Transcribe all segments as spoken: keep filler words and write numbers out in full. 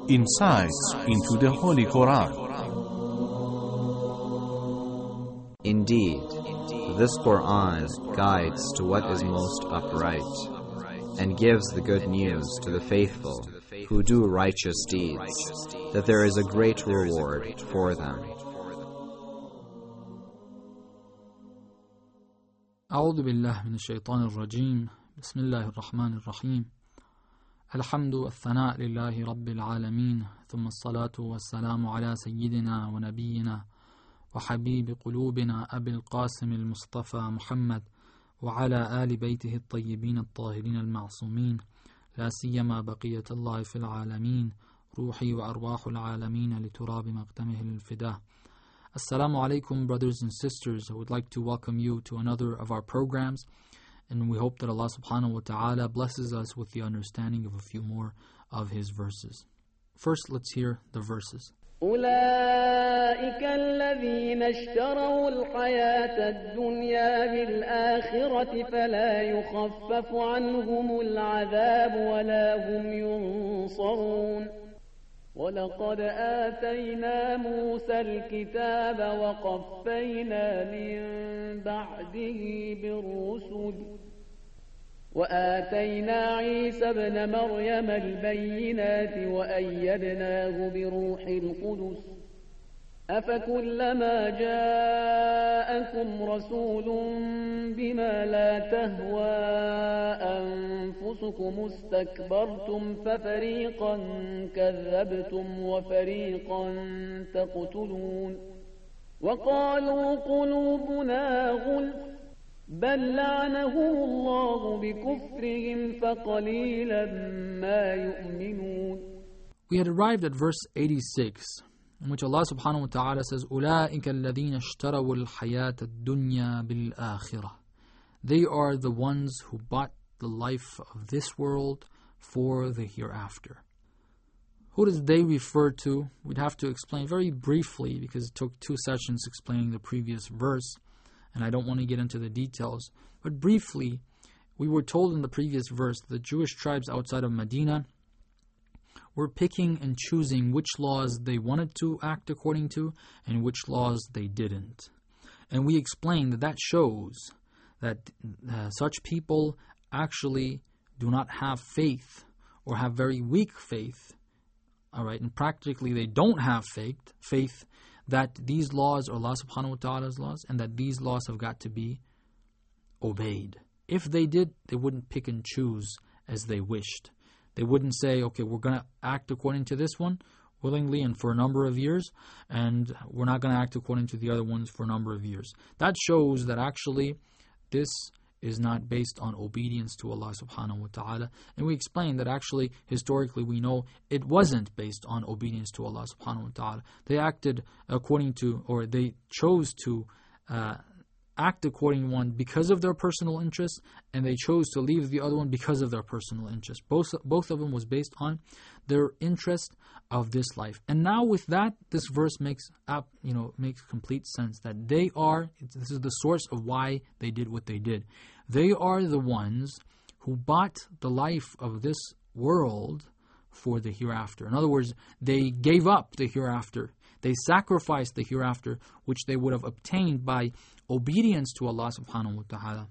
insights into the Holy Quran. Indeed, this Quran guides to what is most upright, and gives the good news to the faithful who do righteous deeds, that there is a great reward for them. أعوذ بالله من الشيطان الرجيم بسم الله الرحمن الرحيم الحمد والثناء لله رب العالمين ثم الصلاة والسلام على سيدنا ونبينا وحبيب قلوبنا أبي القاسم المصطفى محمد وعلى آل بيته الطيبين الطاهرين المعصومين لا سيما بقية الله في العالمين روحي وأرواح العالمين لتراب مقدمه للفداء. Assalamu alaikum, brothers and sisters. I would like to welcome you to another of our programs, and we hope that Allah subhanahu wa ta'ala blesses us with the understanding of a few more of His verses. First, let's hear the verses. أولئك الذين اشتروا الحياة الدنيا بالآخرة فلا يخفف عنهم العذاب ولا هم ينصرون ولقد آتينا موسى الكتاب وقفينا من بعده بالرسل وآتينا عيسى ابن مريم البينات وأيدناه بروح القدس أفكلما جاءكم رسول بما لا تهوى أنفسكم استكبرتم ففريقا كذبتم وفريقا تقتلون وقالوا قلوبنا غلف بل لعنهم الله بكفرهم فقليلا ما يؤمنون. We had arrived at verse eighty-six, in which Allah subhanahu wa ta'ala says, أُولَٰئِكَ الَّذِينَ اشْتَرَوُا الْحَيَاةَ الدُّنْيَا بِالْآخِرَةِ. They are the ones who bought the life of this world for the hereafter. Who does they refer to? We'd have to explain very briefly, because it took two sessions explaining the previous verse, and I don't want to get into the details. But briefly, we were told in the previous verse that the Jewish tribes outside of Medina were picking and choosing which laws they wanted to act according to and which laws they didn't. And we explained that that shows that uh, such people actually do not have faith or have very weak faith. All right, and practically they don't have faith, faith that these laws are Allah subhanahu wa ta'ala's laws and that these laws have got to be obeyed. If they did, they wouldn't pick and choose as they wished. They wouldn't say, okay, we're going to act according to this one willingly and for a number of years, and we're not going to act according to the other ones for a number of years. That shows that actually this is not based on obedience to Allah subhanahu wa ta'ala. And we explained that actually, historically, we know it wasn't based on obedience to Allah subhanahu wa ta'ala. They acted according to, or they chose to uh, act according to one because of their personal interests, and they chose to leave the other one because of their personal interest. Both, both of them was based on their interest of this life. And now with that, this verse makes up, you know, makes complete sense that they are, this is the source of why they did what they did. They are the ones who bought the life of this world for the hereafter. In other words, they gave up the hereafter. They sacrificed the hereafter, which they would have obtained by obedience to Allah subhanahu wa ta'ala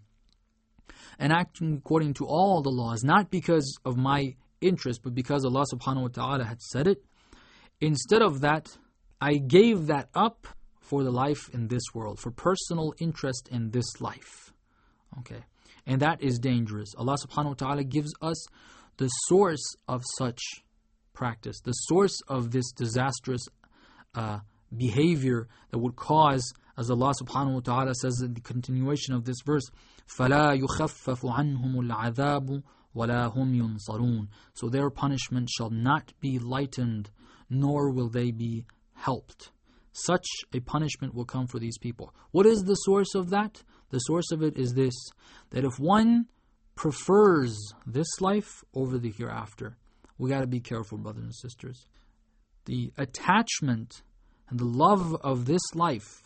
and acting according to all the laws, not because of my interest, but because Allah subhanahu wa ta'ala had said it. Instead of that, I gave that up for the life in this world, for personal interest in this life. Okay, and that is dangerous. Allah subhanahu wa ta'ala gives us the source of such practice, the source of this disastrous uh, behavior that would cause, as Allah subhanahu wa ta'ala says in the continuation of this verse, فَلَا يُخَفَّفُ عَنْهُمُ الْعَذَابُ وَلَا هُمْ يُنصَرُونَ. So their punishment shall not be lightened, nor will they be helped. Such a punishment will come for these people. What is the source of that? The source of it is this, that if one prefers this life over the hereafter, we got to be careful, brothers and sisters. The attachment and the love of this life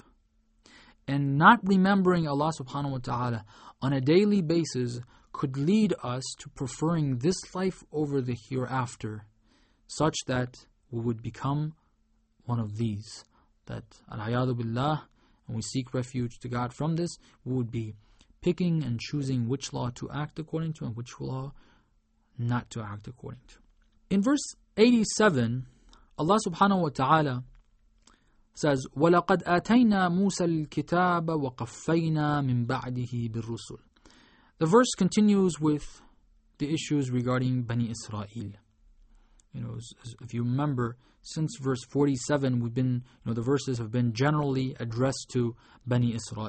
and not remembering Allah subhanahu wa ta'ala on a daily basis could lead us to preferring this life over the hereafter, such that we would become one of these. That, al-ayadu billah, and we seek refuge to God from this, we would be picking and choosing which law to act according to and which law not to act according to. In verse eighty-seven, Allah subhanahu wa ta'ala says, وَلَقَدْ آتَيْنَا مُوسَى الْكِتَابَ وَقَفَّيْنَا مِنْ بَعْدِهِ بِالرُّسُلِ. The verse continues with the issues regarding Bani Israel. You know, if you remember, since verse forty-seven, we've been, you know, the verses have been generally addressed to Bani Israel.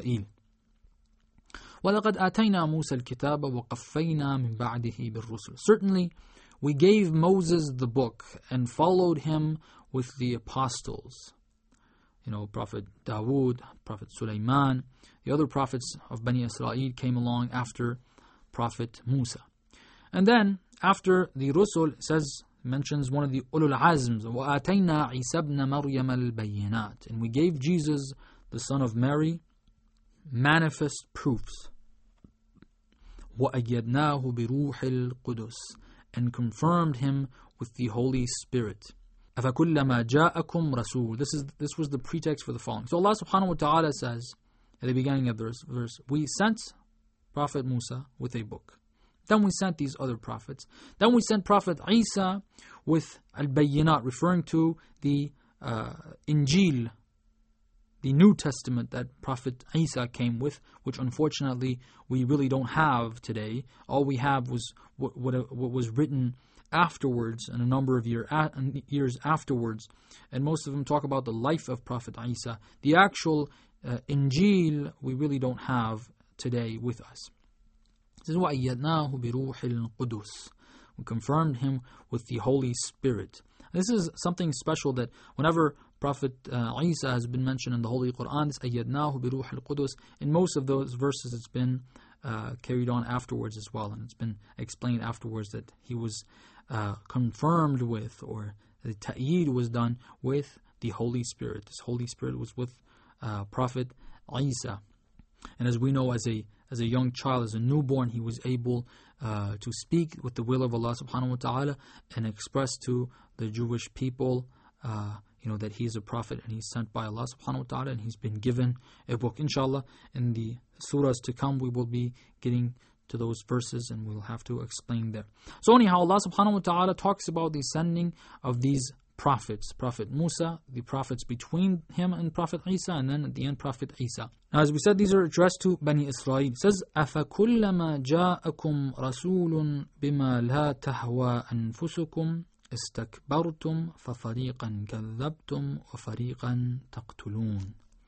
وَلَقَدْ آتَيْنَا مُوسَى الْكِتَابَ وَقَفَّيْنَا مِنْ بَعْدِهِ بِالرُّسُلِ. Certainly, we gave Moses the book and followed him with the apostles. You know, Prophet Dawood, Prophet Sulaiman, the other prophets of Bani Israel came along after Prophet Musa. And then, after the Rusul, it says, mentions one of the Ulul Azms, وَآتَيْنَا عِيسَى ابْنَ مَرْيَمَ الْبَيِّنَاتِ. And we gave Jesus, the son of Mary, manifest proofs. وَأَيَّدْنَاهُ بِرُوحِ الْقُدُسِ. And confirmed him with the Holy Spirit. أَفَكُلَّمَا جَاءَكُمْ رَسُولٌ. This is this was the pretext for the following. So Allah subhanahu wa ta'ala says, at the beginning of the verse, verse, we sent Prophet Musa with a book. Then we sent these other prophets. Then we sent Prophet Isa with al-Bayyinat, referring to the uh, Injil, the New Testament that Prophet Isa came with, which unfortunately we really don't have today. All we have was what, what, what was written afterwards, and a number of year, uh, years afterwards. And most of them talk about the life of Prophet Isa. The actual uh, Injil we really don't have today with us. This is why وَأَيَّدْنَاهُ بِرُوحِ الْقُدُسِ. We confirmed him with the Holy Spirit. This is something special that whenever Prophet uh, Isa has been mentioned in the Holy Quran, it's أَيَّدْنَاهُ بِرُوحِ الْقُدُسِ. In most of those verses it's been uh, carried on afterwards as well, and it's been explained afterwards that he was uh, confirmed with, or the ta'yid was done with the Holy Spirit. This Holy Spirit was with uh, Prophet Isa. And as we know, as a as a young child, as a newborn, he was able uh, to speak with the will of Allah subhanahu wa ta'ala and express to the Jewish people uh, you know, that he is a prophet and he's sent by Allah subhanahu wa ta'ala, and he's been given a book. Inshallah, in the surahs to come, we will be getting to those verses and we'll have to explain there. So anyhow, Allah subhanahu wa ta'ala talks about the sending of these prophets. Prophet Musa, the prophets between him and Prophet Isa, and then at the end Prophet Isa. Now, as we said, these are addressed to Bani Israel. It says, أَفَكُلَّمَا جَاءَكُمْ رَسُولٌ بِمَا لَا تَهْوَى أَنفُسُكُمْ اسْتَكْبَرْتُمْ فَفَرِيقًا كَذَّبْتُمْ وَفَرِيقًا تَقْتُلُونَ.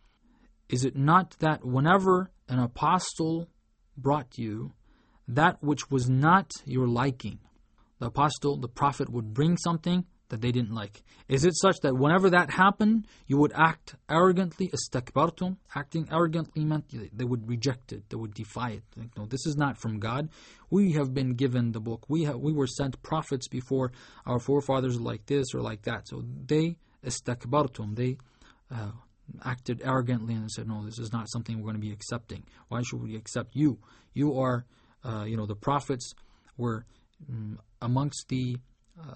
Is it not that whenever an apostle brought you that which was not your liking, the apostle, the prophet would bring something that they didn't like. Is it such that whenever that happened, you would act arrogantly? Istakbartum. Acting arrogantly meant they would reject it, they would defy it. Like, no, this is not from God. We have been given the book. We have, we were sent prophets before our forefathers like this or like that. So they, istakbartum, they uh, acted arrogantly and said, no, this is not something we're going to be accepting. Why should we accept you? You are, uh, you know, the prophets were um, amongst the Uh,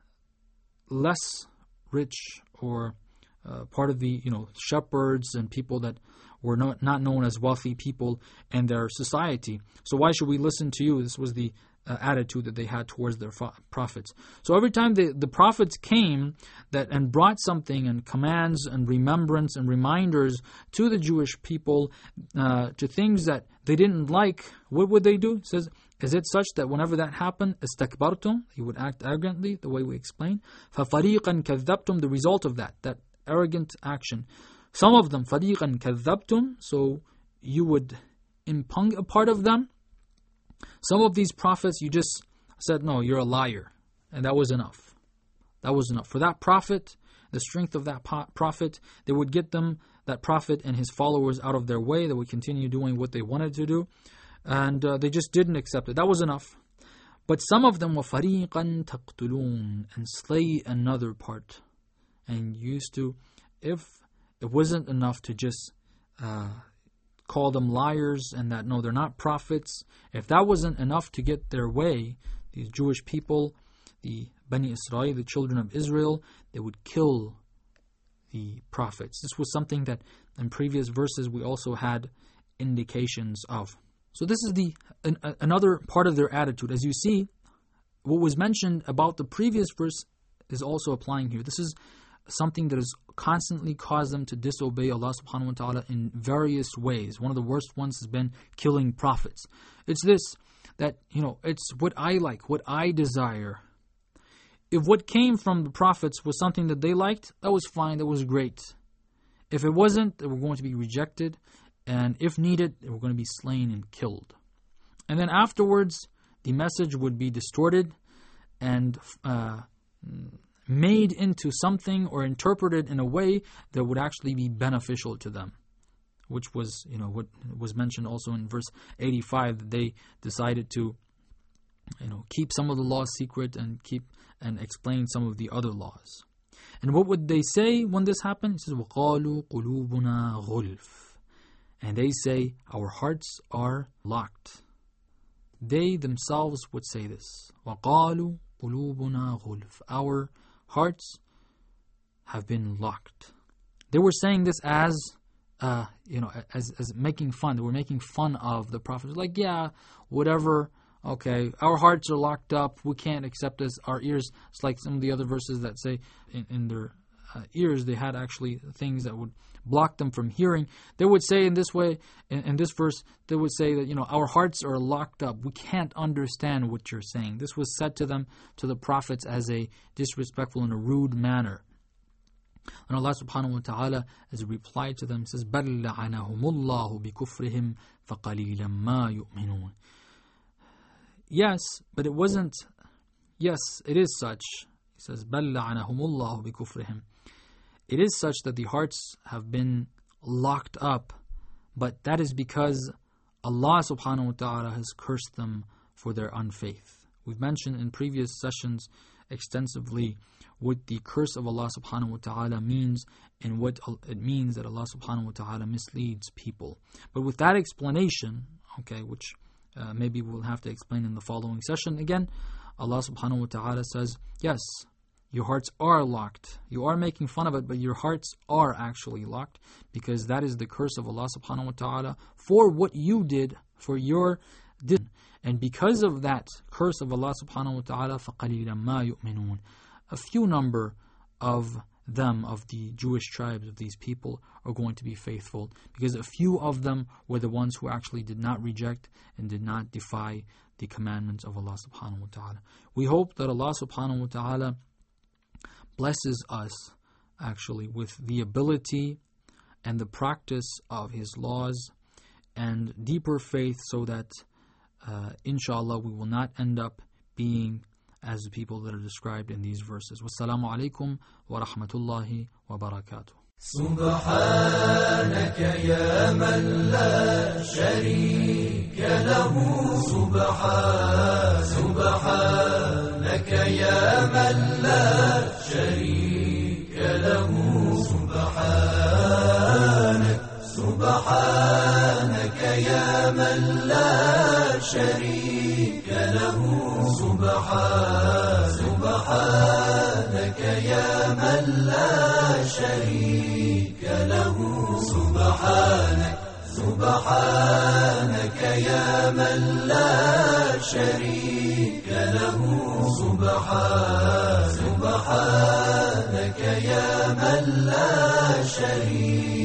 less rich, or uh, part of the, you know, shepherds and people that were not, not known as wealthy people in their society. So why should we listen to you? This was the uh, attitude that they had towards their fa- prophets. So every time the, the prophets came that and brought something and commands and remembrance and reminders to the Jewish people, uh, to things that they didn't like, what would they do? It says, is it such that whenever that happened, istakbartum, he would act arrogantly, the way we explained? فَفَرِيقًا كَذَّبْتُمْ, the result of that, that arrogant action. Some of them, فَرِيقًا كَذَّبْتُمْ, so you would impugn a part of them. Some of these prophets, you just said, no, you're a liar. And that was enough. That was enough. For that prophet, the strength of that prophet, they would get them, that prophet and his followers, out of their way. They would continue doing what they wanted to do. And uh, they just didn't accept it. That was enough. But some of them were فَرِيقًا تَقْتُلُونَ, and slay another part. And used to, if it wasn't enough to just uh, call them liars and that, no, they're not prophets. If that wasn't enough to get their way, these Jewish people, the Bani Israel, the children of Israel, they would kill the prophets. This was something that in previous verses we also had indications of. So this is the an, another part of their attitude. As you see, what was mentioned about the previous verse is also applying here. This is something that has constantly caused them to disobey Allah subhanahu wa ta'ala in various ways. One of the worst ones has been killing prophets. It's this, that, you know, it's what I like, what I desire. If what came from the prophets was something that they liked, that was fine, that was great. If it wasn't, they were going to be rejected, and if needed, they were going to be slain and killed. And then afterwards, the message would be distorted and uh, made into something or interpreted in a way that would actually be beneficial to them, which was, you know, what was mentioned also in verse eighty-five, that they decided to, you know, keep some of the laws secret and keep and explain some of the other laws. And what would they say when this happened? It says, وَقَالُوا قُلُوبُنَا غُلْفٌ. And they say, our hearts are locked. They themselves would say this. وَقَالُوا قُلُوبُنَا غُلْفٌ. Our hearts have been locked. They were saying this as, uh, you know, as as making fun. They were making fun of the Prophet. Like, yeah, whatever. Okay, our hearts are locked up. We can't accept this. Our ears. It's like some of the other verses that say in, in their uh, ears they had actually things that would block them from hearing. They would say in this way, in, in this verse, they would say that, you know, our hearts are locked up. We can't understand what you're saying. This was said to them, to the prophets, as a disrespectful and a rude manner. And Allah subhanahu wa ta'ala, as a reply to them, says, بَلْ لَعَنَهُمُ اللَّهُ بِكُفْرِهِمْ فَقَلِيلًا مَا يُؤْمِنُونَ. Yes, but it wasn't, yes, it is such. He says, بَلْ لَعَنَهُمُ اللَّهُ بِكُفْرِهِمْ. It is such that the hearts have been locked up, but that is because Allah subhanahu wa ta'ala has cursed them for their unfaith. We've mentioned in previous sessions extensively what the curse of Allah subhanahu wa ta'ala means and what it means that Allah subhanahu wa ta'ala misleads people. But with that explanation, okay, which uh, maybe we'll have to explain in the following session again, Allah subhanahu wa ta'ala says, yes, your hearts are locked. You are making fun of it, but your hearts are actually locked, because that is the curse of Allah subhanahu wa ta'ala for what you did, for your did. And because of that curse of Allah subhanahu wa ta'ala, فَقَلِيلًا مَا يُؤْمِنُونَ. A few number of them, of the Jewish tribes, of these people, are going to be faithful, because a few of them were the ones who actually did not reject and did not defy the commandments of Allah subhanahu wa ta'ala. We hope that Allah subhanahu wa ta'ala blesses us actually with the ability and the practice of His laws and deeper faith, so that uh, inshallah we will not end up being as the people that are described in these verses. Wassalamu alaikum wa rahmatullahi wa barakatuh. سبحانك يا من لا شريك له سبحان سبحانك يا من لا شريك له سبحانك سبحانك يا من لا شريك له سبحان سبحانك يا من لا شريك له سبحانك سبحانك يا من لا شريك له سبحان سبحانك يا من لا شريك